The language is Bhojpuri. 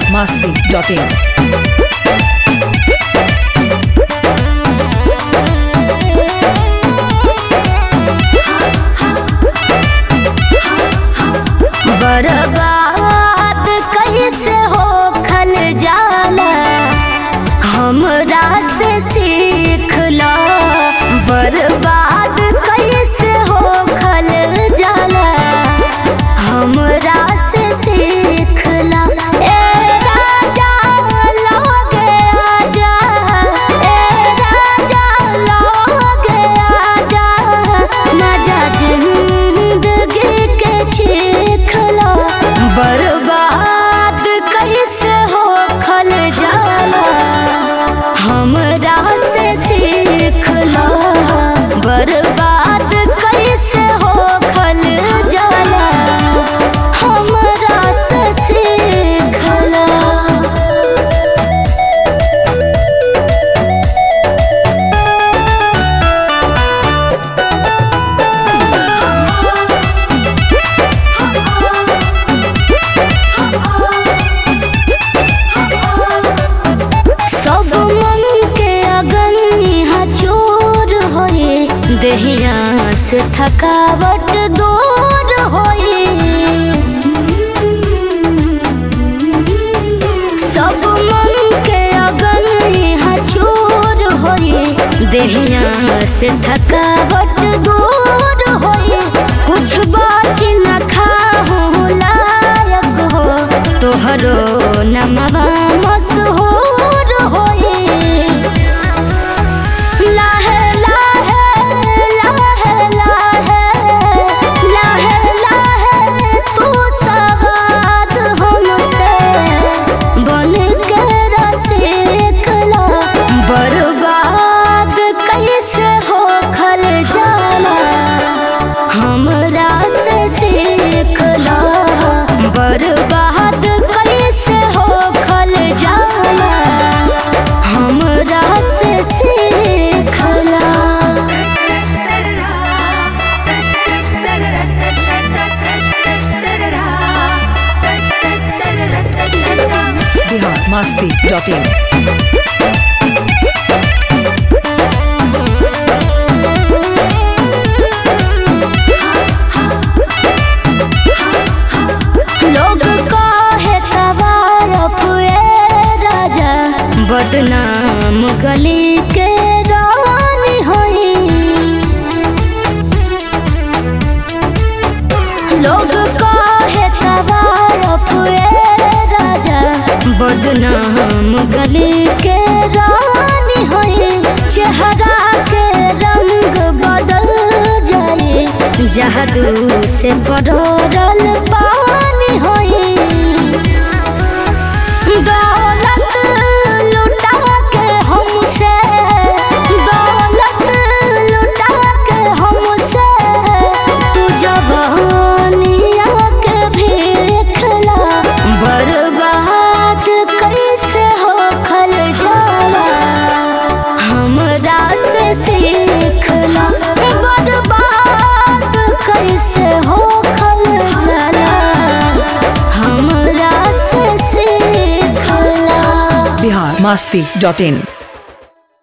biharmasti.in बर्बाद कैसे हो खल जाला हमरा से सीख ला। बर्बाद कैसे हो खल जाला हमरा से सीख ला। ए राजा लगे आजा, ए राजा लगे आजा, मजा जिंदगी के चीख ला। बर्बाद कैसे हो खल जाला हमरा से सीख ला। बर्बाद कैसे हो खल जाला हमरा से सीख ला। सब मन के अगन यहाँ चोर होए, देहिया से थकावट दूर होए। सब मन के अगन यहाँ चोर होए, देहिया से थकावट दूर होए। कुछ बाच न खाओ लायक हो तोहरो नमवा मशहूर होए। लाहे लाहे लाहे लाहे लाहे लाहे तू सवाद हमसे बन के रसीख ला। बर्बाद कैसे हो खल जाला हमरा से सीख ला। बर्बाद कैसे हो खल जाला हमरा से सीख ला। biharmasti.in लोग कहे तवारफ ए राजा, बदनाम गली के रानी होई। लोग कहे तवारफ ए राजा, बदनाम गली के रानी होई। चेहरा के रंग बदल जाए, जादू से पड़ल पानी होई। दौलत लुटा के हमसे, दौलत लुटा के हमसे, तू जवानिया के भीख ला। बर्बाद कैसे हो खल जाला हमरा से सीख ला। बर्बाद कैसे हो खल जाला हमरा से सीख ला। biharmasti.in